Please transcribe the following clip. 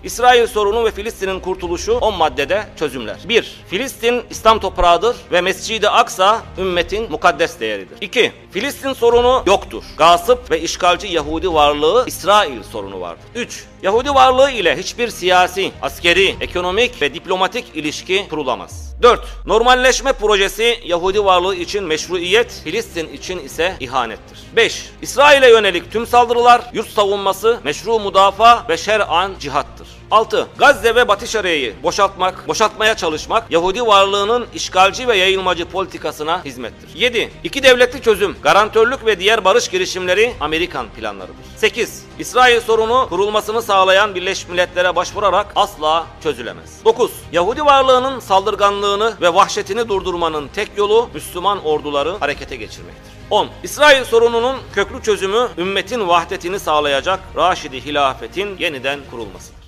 İsrail sorunu ve Filistin'in kurtuluşu 10 maddede çözümler. 1. Filistin İslam toprağıdır ve Mescid-i Aksa ümmetin mukaddes değeridir. 2. Filistin sorunu yoktur. Gasip ve işgalci Yahudi varlığı İsrail sorunu vardır. 3. Yahudi varlığı ile hiçbir siyasi, askeri, ekonomik ve diplomatik ilişki kurulamaz. 4. Normalleşme projesi Yahudi varlığı için meşruiyet, Filistin için ise ihanettir. 5. İsrail'e yönelik tüm saldırılar, yurt savunması, meşru müdafaa ve şer'an cihattır. 6. Gazze ve Batı Şeria'yı boşaltmaya çalışmak Yahudi varlığının işgalci ve yayılmacı politikasına hizmettir. 7. İki devletli çözüm, garantörlük ve diğer barış girişimleri Amerikan planlarıdır. 8. İsrail sorunu kurulmasını sağlayan Birleşmiş Milletler'e başvurarak asla çözülemez. 9. Yahudi varlığının saldırganlığını ve vahşetini durdurmanın tek yolu Müslüman orduları harekete geçirmektir. 10. İsrail sorununun köklü çözümü ümmetin vahdetini sağlayacak Raşidi hilafetin yeniden kurulması.